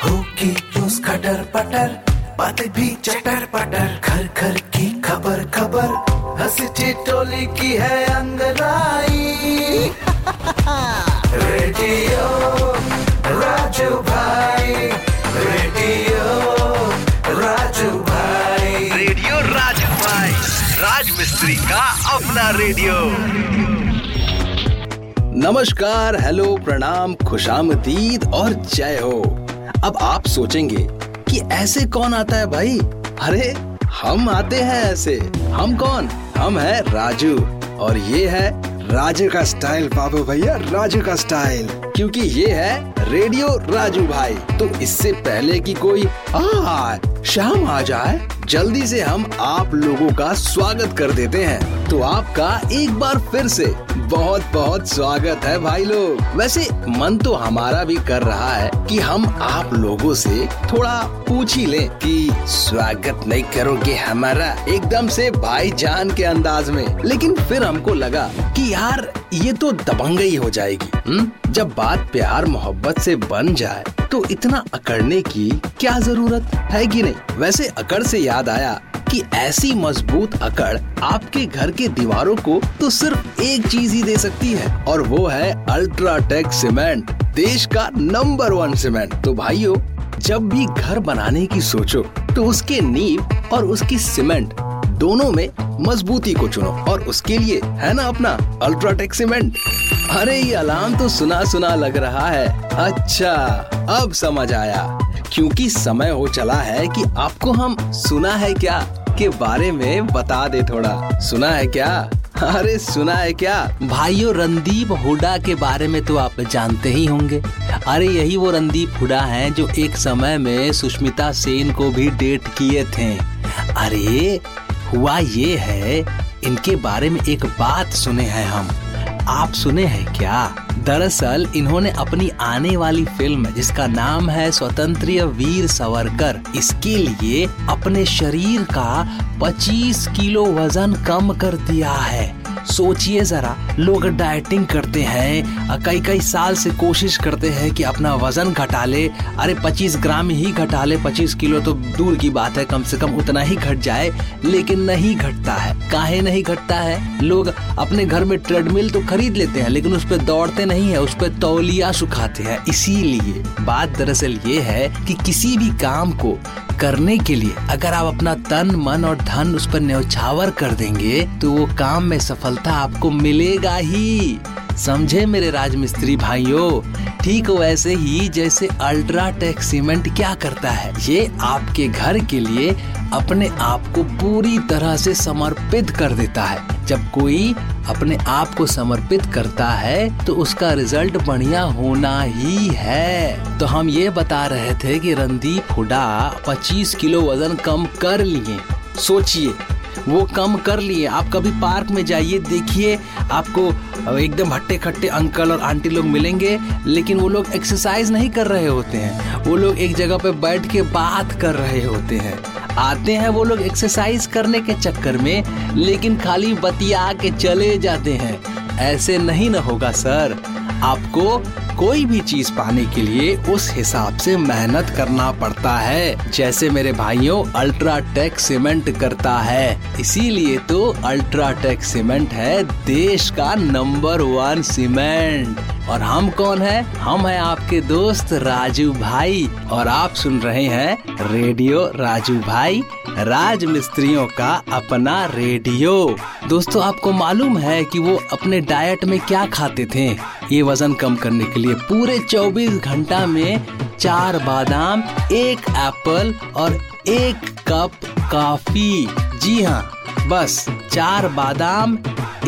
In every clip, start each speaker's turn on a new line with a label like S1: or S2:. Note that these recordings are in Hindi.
S1: होगी रोज खटर पटर, बातें भी चटर पटर, घर घर की खबर खबर, हंसी ठिठोली की है अंगड़ाई। रेडियो राजू भाई, रेडियो राजू भाई,
S2: रेडियो राजू भाई, राज मिस्त्री का अपना रेडियो।
S3: नमस्कार, हेलो, प्रणाम, खुशामदीद और जय हो। अब आप सोचेंगे कि ऐसे कौन आता है भाई? अरे हम आते हैं ऐसे। हम कौन? हम है राजू और ये है राजू का स्टाइल बाबू भैया, राजू का स्टाइल, क्योंकि ये है रेडियो राजू भाई। तो इससे पहले कि कोई शाम आ जाए, जल्दी से हम आप लोगों का स्वागत कर देते हैं। तो आपका एक बार फिर से बहुत बहुत स्वागत है भाई लोग। वैसे मन तो हमारा भी कर रहा है कि हम आप लोगों से थोड़ा पूछ ही लें कि स्वागत नहीं करोगे हमारा, एकदम से भाईजान के अंदाज में। लेकिन फिर हमको लगा कि यार ये तो दबंगई हो जाएगी। जब बात प्यार मोहब्बत से बन जाए तो इतना अकड़ने की क्या जरूरत है कि नहीं। वैसे अकड़ से याद आया कि ऐसी मजबूत अकड़ आपके घर के दीवारों को तो सिर्फ एक चीज ही दे सकती है, और वो है अल्ट्राटेक सीमेंट, देश का नंबर 1 सीमेंट। तो भाइयों, जब भी घर बनाने की सोचो तो उसके नींव और उसकी सीमेंट दोनों में मजबूती को चुनो, और उसके लिए है ना अपना अल्ट्राटेक सीमेंट। अरे ये अलार्म तो सुना सुना लग रहा है। अच्छा, अब समझ आया, क्योंकि समय हो चला है कि आपको हम सुना है क्या के बारे में बता दे थोड़ा। सुना है क्या? अरे सुना है क्या
S4: भाइयों? रणदीप हुड्डा के बारे में तो आप जानते ही होंगे। अरे यही वो रणदीप हुड्डा हैं जो एक समय में सुष्मिता सेन को भी डेट किए थे। अरे हुआ ये है, इनके बारे में एक बात सुने हैं हम, आप सुने हैं क्या? दरअसल इन्होंने अपनी आने वाली फिल्म जिसका नाम है स्वतंत्र वीर सावरकर, इसके लिए अपने शरीर का 25 किलो वजन कम कर दिया है। सोचिए जरा, लोग डाइटिंग करते हैं, कई साल से कोशिश करते हैं कि अपना वजन घटा ले। अरे 25 ग्राम ही घटा ले, 25 किलो तो दूर की बात है, कम से कम उतना ही घट जाए, लेकिन नहीं घटता है। काहे नहीं घटता है? लोग अपने घर में ट्रेडमिल तो खरीद लेते हैं, लेकिन उस पर दौड़ते नहीं है, उस पर तौलिया सुखाते हैं। इसीलिए बात दरअसल ये है कि किसी भी काम को करने के लिए अगर आप अपना तन मन और धन उस पर न्यौछावर कर देंगे तो वो काम में सफलता आपको मिलेगा ही। समझे मेरे राजमिस्त्री भाइयों? ठीक वैसे ही जैसे अल्ट्राटेक सीमेंट क्या करता है, ये आपके घर के लिए अपने आप को पूरी तरह से समर्पित कर देता है। जब कोई अपने आप को समर्पित करता है तो उसका रिजल्ट बढ़िया होना ही है। तो हम ये बता रहे थे कि रणदीप हुड्डा 25 किलो वजन कम कर लिए। सोचिए, वो कम कर लिए। आप कभी पार्क में जाइए, देखिए आपको एकदम हट्टे खट्टे अंकल और आंटी लोग मिलेंगे, लेकिन वो लोग एक्सरसाइज नहीं कर रहे होते हैं। वो लोग एक जगह पे बैठ के बात कर रहे होते हैं। आते हैं वो लोग एक्सरसाइज करने के चक्कर में, लेकिन खाली बतिया के चले जाते हैं। ऐसे नहीं ना होगा सर। आपको कोई भी चीज पाने के लिए उस हिसाब से मेहनत करना पड़ता है, जैसे मेरे भाइयों अल्ट्राटेक सीमेंट करता है। इसीलिए तो अल्ट्राटेक सीमेंट है देश का नंबर 1 सीमेंट। और हम कौन है? हम है आपके दोस्त राजू भाई, और आप सुन रहे हैं रेडियो राजू भाई, राज मिस्त्रियों का अपना रेडियो। दोस्तों, आपको मालूम है कि वो अपने डाइट में क्या खाते थे ये वजन कम करने के लिए? पूरे 24 घंटा में 4 बादाम, 1 एप्पल और 1 कप कॉफी। जी हाँ, बस 4 बादाम,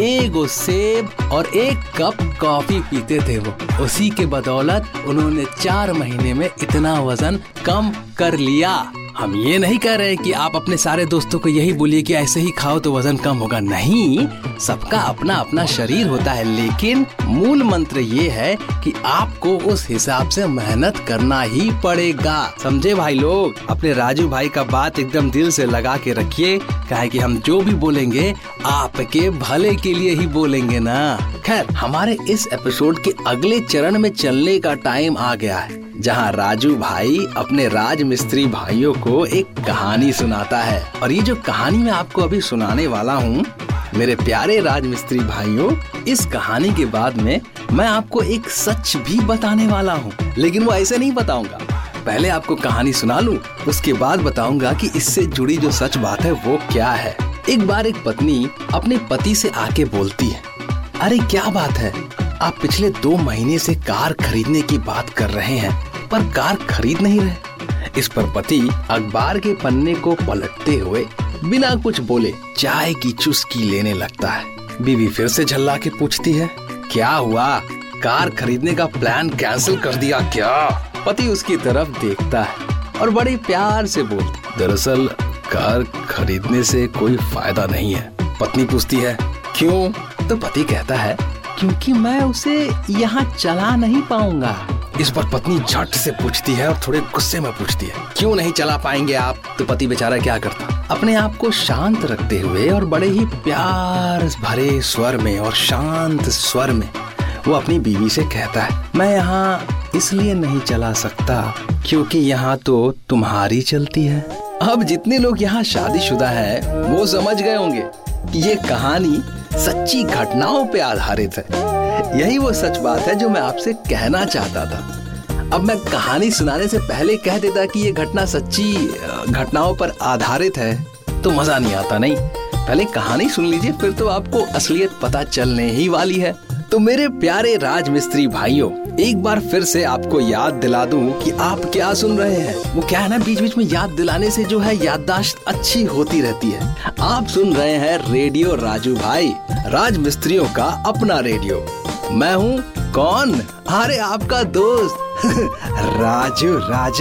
S4: 1 सेब और 1 कप कॉफी पीते थे वो। उसी के बदौलत उन्होंने 4 महीने में इतना वजन कम कर लिया। हम ये नहीं कह रहे कि आप अपने सारे दोस्तों को यही बोलिए कि ऐसे ही खाओ तो वजन कम होगा। नहीं, सबका अपना अपना शरीर होता है, लेकिन मूल मंत्र ये है कि आपको उस हिसाब से मेहनत करना ही पड़ेगा। समझे भाई लोग? अपने राजू भाई का बात एकदम दिल से लगा के रखिए, काहे कि हम जो भी बोलेंगे आपके भले के लिए ही बोलेंगे ना। खैर, हमारे इस एपिसोड के अगले चरण में चलने का टाइम आ गया है।
S3: जहाँ राजू भाई अपने राजमिस्त्री भाइयों को एक कहानी सुनाता है। और ये जो कहानी मैं आपको अभी सुनाने वाला हूँ मेरे प्यारे राजमिस्त्री भाइयों, इस कहानी के बाद में मैं आपको एक सच भी बताने वाला हूँ, लेकिन वो ऐसे नहीं बताऊंगा। पहले आपको कहानी सुना लूं, उसके बाद बताऊंगा कि इससे जुड़ी जो सच बात है वो क्या है। एक बार एक पत्नी अपने पति से आके बोलती है, अरे क्या बात है, आप पिछले 2 महीने से कार खरीदने की बात कर रहे हैं पर कार खरीद नहीं रहे। इस पर पति अखबार के पन्ने को पलटते हुए बिना कुछ बोले चाय की चुस्की लेने लगता है। बीवी फिर से झल्ला के पूछती है, क्या हुआ, कार खरीदने का प्लान कैंसिल कर दिया क्या? पति उसकी तरफ देखता है और बड़े प्यार से बोलता, दरअसल कार खरीदने से कोई फायदा नहीं है। पत्नी पूछती है, क्यों? तो पति कहता है, क्योंकि मैं उसे यहाँ चला नहीं पाऊंगा। इस पर पत्नी झट से पूछती है और थोड़े गुस्से में पूछती है, क्यों नहीं चला पाएंगे आप? तो पति बेचारा क्या करता, अपने आप को शांत रखते हुए और बड़े ही प्यार भरे स्वर में और शांत स्वर में वो अपनी बीवी से कहता है, मैं यहाँ इसलिए नहीं चला सकता क्योंकि यहाँ तो तुम्हारी चलती है। अब जितने लोग यहाँ शादीशुदा हैं वो समझ गए होंगे कि ये कहानी सच्ची घटनाओं पे आधारित है। यही वो सच बात है जो मैं आपसे कहना चाहता था। अब मैं कहानी सुनाने से पहले कह देता कि ये घटना सच्ची घटनाओं पर आधारित है तो मजा नहीं आता। नहीं, पहले कहानी सुन लीजिए, फिर तो आपको असलियत पता चलने ही वाली है। तो मेरे प्यारे राजमिस्त्री भाइयों, एक बार फिर से आपको याद दिला दूं कि आप क्या सुन रहे हैं। वो क्या है ना, बीच बीच में याद दिलाने से जो है याददाश्त अच्छी होती रहती है। आप सुन रहे हैं रेडियो राजू भाई, राजमिस्त्रियों का अपना रेडियो। मैं हूँ कौन? अरे आपका दोस्त राजू।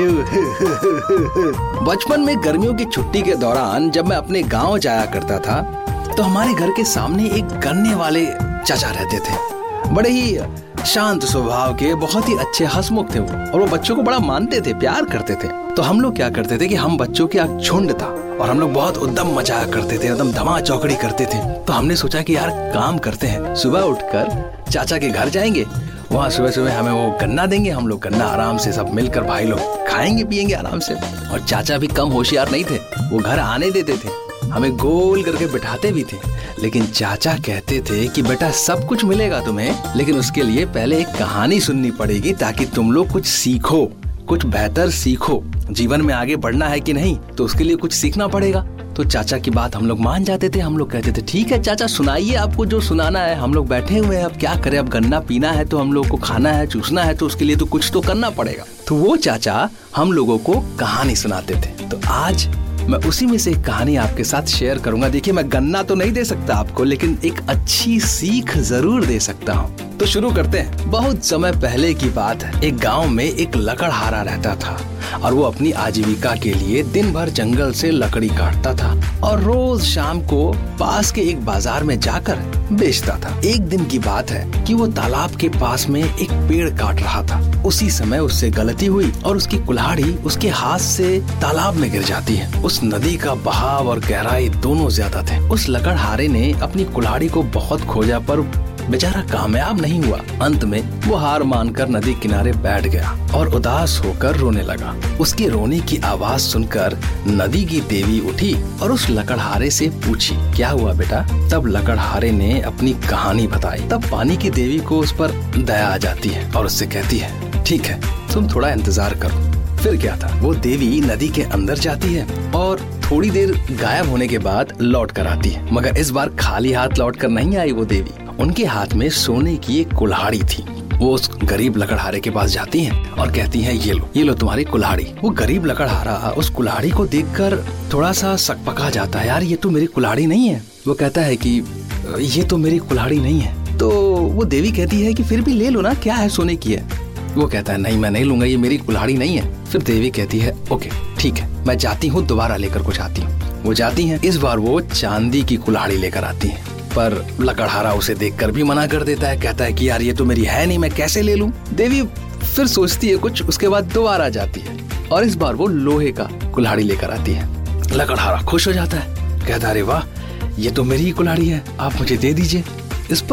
S3: बचपन में गर्मियों की छुट्टी के दौरान जब मैं अपने गांव जाया करता था तो हमारे घर के सामने एक गन्ने वाले चाचा रहते थे। बड़े ही शांत स्वभाव के, बहुत ही अच्छे हंसमुख थे वो, और वो बच्चों को बड़ा मानते थे, प्यार करते थे। तो हम लोग क्या करते थे कि हम बच्चों की एक झुंड था और हम लोग बहुत उद्दम मजाया करते थे, एकदम धमा चौकड़ी करते थे। तो हमने सोचा कि यार काम करते हैं, सुबह उठकर चाचा के घर जाएंगे, वहाँ सुबह सुबह हमें वो गन्ना देंगे, हम लोग गन्ना आराम से सब मिलकर भाई लोग खाएंगे पिएंगे आराम से। और चाचा भी कम होशियार नहीं थे, वो घर आने देते थे, हमें गोल करके बिठाते भी थे। लेकिन चाचा कहते थे कि बेटा सब कुछ मिलेगा तुम्हें, लेकिन उसके लिए पहले एक कहानी सुननी पड़ेगी ताकि तुम लोग कुछ सीखो, कुछ बेहतर सीखो। जीवन में आगे बढ़ना है कि नहीं, तो उसके लिए कुछ सीखना पड़ेगा। तो चाचा की बात हम लोग मान जाते थे। हम लोग कहते थे ठीक है चाचा, सुनाइए, आपको जो सुनाना है। हम लोग बैठे हुए हैं, अब क्या करें, अब गन्ना पीना है तो हम लोग को खाना है, चूसना है, तो उसके लिए तो कुछ तो करना पड़ेगा। तो वो चाचा हम लोगों को कहानी सुनाते थे। तो आज मैं उसी में से एक कहानी आपके साथ शेयर करूंगा। देखिए, मैं गन्ना तो नहीं दे सकता आपको, लेकिन एक अच्छी सीख जरूर दे सकता हूँ। तो शुरू करते हैं। बहुत समय पहले की बात है, एक गांव में एक लकड़हारा रहता था और वो अपनी आजीविका के लिए दिन भर जंगल से लकड़ी काटता था और रोज शाम को पास के एक बाजार में जाकर बेचता था। एक दिन की बात है कि वो तालाब के पास में एक पेड़ काट रहा था। उसी समय उससे गलती हुई और उसकी कुल्हाड़ी उसके हाथ से तालाब में गिर जाती है। उस नदी का बहाव और गहराई दोनों ज्यादा थे। उस लकड़हारे ने अपनी कुल्हाड़ी को बहुत खोजा पर बेचारा कामयाब नहीं हुआ। अंत में वो हार मानकर नदी किनारे बैठ गया और उदास होकर रोने लगा। उसके रोने की आवाज सुनकर नदी की देवी उठी और उस लकड़हारे से पूछी, क्या हुआ बेटा? तब लकड़हारे ने अपनी कहानी बताई। तब पानी की देवी को उस पर दया आ जाती है और उससे कहती है, ठीक है, तुम थोड़ा इंतजार करो। फिर क्या था, वो देवी नदी के अंदर जाती है और थोड़ी देर गायब होने के बाद लौट कर आती है। मगर इस बार खाली हाथ लौट कर नहीं आई वो देवी। उनके हाथ में सोने की एक कुल्हाड़ी थी। वो उस गरीब लकड़हारे के पास जाती हैं और कहती हैं, ये लो तुम्हारी कुल्हाड़ी। वो गरीब लकड़हारा उस कुल्हाड़ी को देखकर थोड़ा सा सकपका जाता है, यार ये तो मेरी कुल्हाड़ी नहीं है। वो कहता है कि ये तो मेरी कुल्हाड़ी नहीं है। तो वो देवी कहती है कि फिर भी ले लो ना, क्या है, सोने की है। वो कहता है, नहीं मैं नहीं लूंगा, ये मेरी कुल्हाड़ी नहीं है। फिर देवी कहती है, ओके ठीक है, मैं जाती हूँ, दोबारा लेकर कुछ आती हूँ। वो जाती हैं। इस बार वो चांदी की कुल्हाड़ी लेकर आती हैं, पर लकड़हारा उसे देखकर भी मना कर देता है। कहता है कि यार ये तो मेरी है नहीं, मैं कैसे ले लूं। देवी फिर सोचती है कुछ, उसके बाद दोबारा जाती है और इस बार वो लोहे का कुल्हाड़ी लेकर आती है। लकड़हारा खुश हो जाता है, कहता है, अरे वाह, ये तो मेरी ही कुल्हाड़ी है, आप मुझे दे दीजिए। इस पर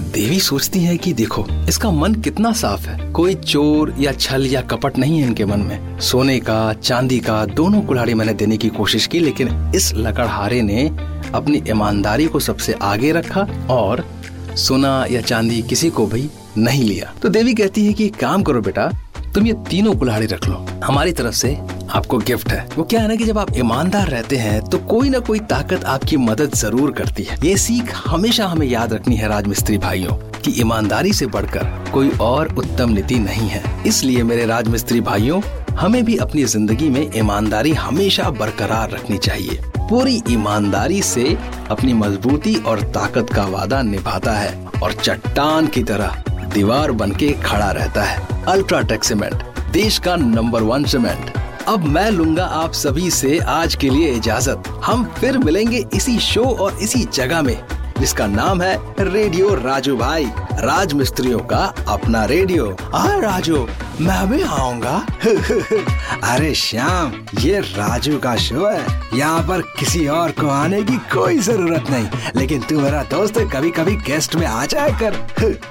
S3: देवी सोचती है कि देखो इसका मन कितना साफ है, कोई चोर या छल या कपट नहीं है इनके मन में। सोने का चांदी का दोनों कुल्हाड़ी मैंने देने की कोशिश की, लेकिन इस लकड़हारे ने अपनी ईमानदारी को सबसे आगे रखा और सोना या चांदी किसी को भी नहीं लिया। तो देवी कहती है कि एक काम करो बेटा, तुम ये तीनों कुल्हाड़ी रख लो, हमारी तरफ से आपको गिफ्ट है। वो क्या है ना कि जब आप ईमानदार रहते हैं तो कोई ना कोई ताकत आपकी मदद जरूर करती है। ये सीख हमेशा हमें याद रखनी है राजमिस्त्री भाइयों, कि ईमानदारी से बढ़कर कोई और उत्तम नीति नहीं है। इसलिए मेरे राजमिस्त्री भाइयों, हमें भी अपनी जिंदगी में ईमानदारी हमेशा बरकरार रखनी चाहिए। पूरी ईमानदारी से अपनी मजबूती और ताकत का वादा निभाता है और चट्टान की तरह दीवार बनके खड़ा रहता है। अल्ट्राटेक सीमेंट, देश का नंबर 1 सीमेंट। अब मैं लूंगा आप सभी से आज के लिए इजाजत। हम फिर मिलेंगे इसी शो और इसी जगह में, जिसका नाम है रेडियो राजू भाई, राज मिस्त्रियों का अपना रेडियो। राजू, मैं भी आऊंगा। अरे श्याम, ये राजू का शो है, यहाँ पर किसी और को आने की कोई जरूरत नहीं, लेकिन तू मेरा दोस्त है, कभी कभी गेस्ट में आ जाया कर।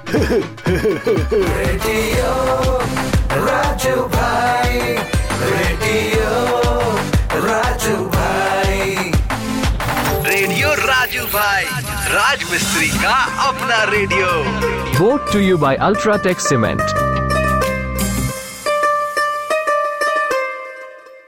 S1: रेडियो राजू भाई, रेडियो राजू भाई,
S2: रेडियो राजू भाई, राज मिस्त्री का अपना radio.
S5: Brought to you by Ultratech Cement.